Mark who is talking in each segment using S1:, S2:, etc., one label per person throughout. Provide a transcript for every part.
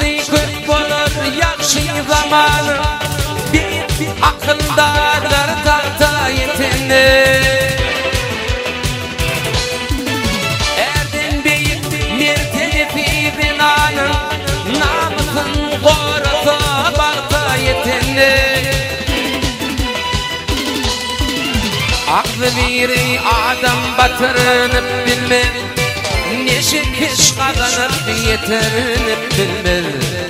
S1: Yaxşılık köp bolur, yaxşı zamanı bir akıldadır tahta yetini. Erdin beyik mertefi binanın namusun korusu bağda yetini. Aklı biri adam batırınıp bilmez, neşik iş kazanıp yetirinip bilmez.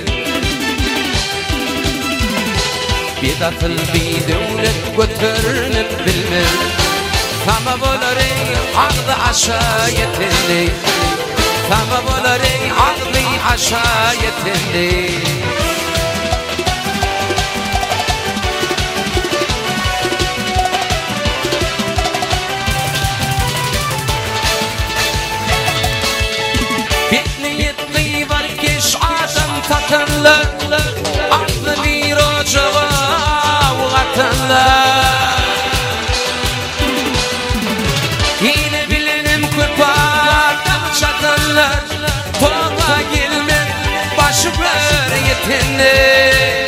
S1: Bir atıl bir devlet götürünüp bilmez. Tamam olur ey ağlı aşağı yetinli, tamam olur ey ağlı aşağı yetinli. Bitmeyip var geç adam takınlı, aklı bir ocağa uğatınlı. Yine bilenim köp adam çatınlar, tola gelmez başı ver yetinli.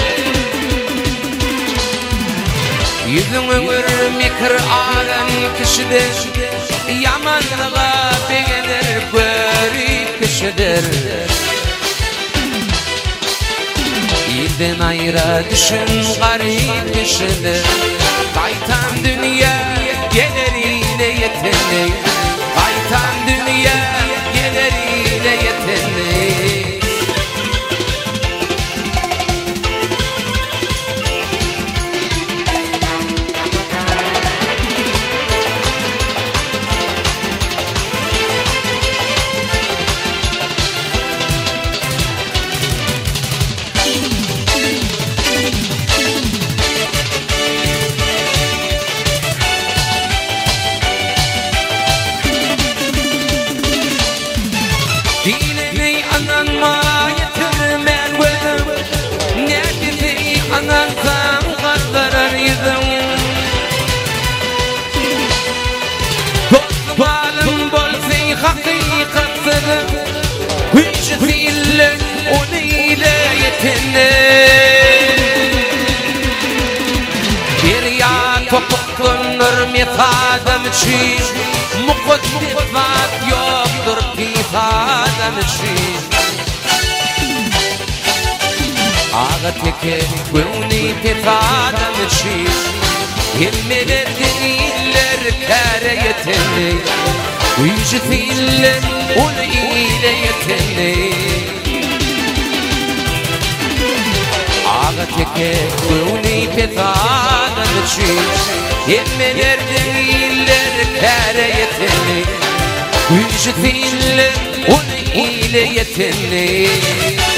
S1: Yüzün ömür mikir ağan kişidir, yamanlığa beğenir görüp kişidir. İlden ayrı düşün garip kişidir. Kaytan dünya geleriyle yetenli, kaytan dünya geleriyle yetenli. Dinini ananma yetirmen gözüm, nerede anansan kaldırır yüzüm. Dostum bolsa hakikatsızım, güçlü onu ile yetinli. Bir ya topuklanır mefadam için, mukaddefat yoktur pifadam için. Ağa teke gönlü pifadam için, hilmeler değiller kâre yetenli, güçlü onu ile yetenli. Ağa teke gönlü pifadam için, hilmeler değiller kâre yetenli, güçlü onu ile yetenli.